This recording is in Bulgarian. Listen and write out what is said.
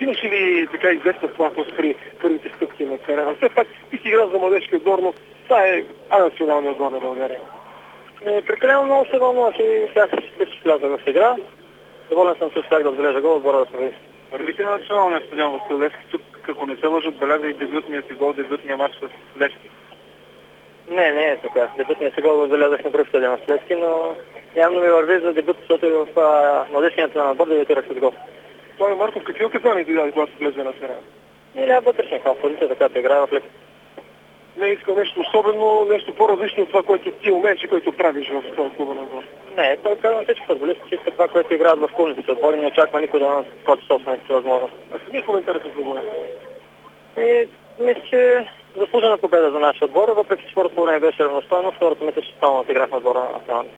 имаш ли така известна плахост при първите стъпки на терена? Все пак ти си играл за младежки отбор, но това е националния отбор на България. Прекалено много се вълнувах и сега се впечатлявам в игра. Доволен съм, че успях да отбележа гол, отбора да се върви. Първите на националния стадион в Левски, тук, ако не се лъжа, отбеляза и дебютният си гол, дебютния матч с Левски. Не е така. Дебютният си гол отбелязах на пръв стадион с Левски, но явно ми върви за дебют, защото и в младежкия национален отбор дебютирах с гол. Той Марков, какви указания ти даде, когато влезе на терена? Или вътрешния хал, позицията, която играе в Левски. Не иска нещо особено, нещо по-различно от това, което ти умееш и което правиш в този клуба на отбор. Не, той казва всички футболисти, иска това, което играят в клубните отбори, не очаква никой да наскочи собствените възможности. А какви коментари са футбола? И мисля, че заслужена победа за нашия отбор, въпреки че първото време беше равностойно, второто мисля, че стално отиграхме отбора на страната.